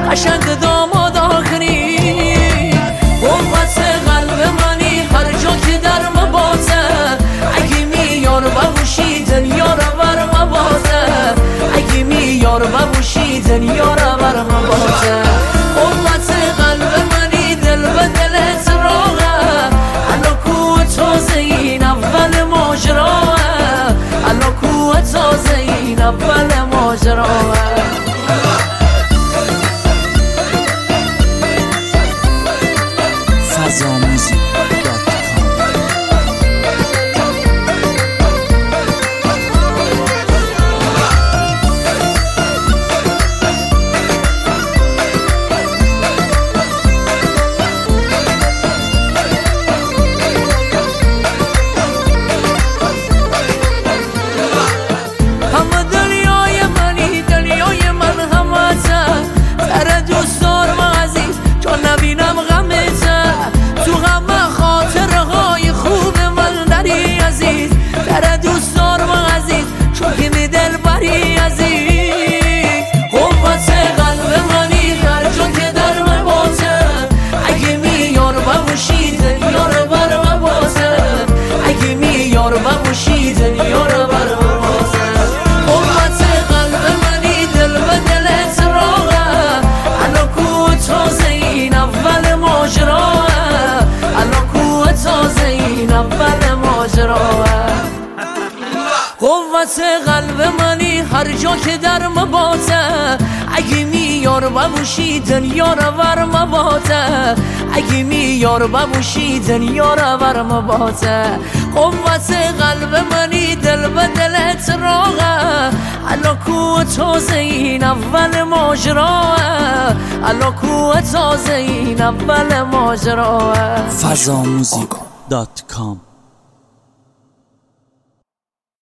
قشنگ داماد آخری قوت قلب منی هر جا که در مباته اگه میار ببوشی دنیا رو بر مباته اگه میار ببوشی دنیا رو بر مباته قوت قلب منی دل به دلت راغه الان کو تازه این اول ماجراه الان کو تازه این اول ماجراه قوت قلب منی هر جا که در مباته اگه میار ببوشی دنیا رو بر مباته اگه میار ببوشی دنیا رو بر مباته قوت قلب منی دل به دلت راغه الان کو تازه این اول ماجراه الان کو تازه این اول ماجراه fazamusic.com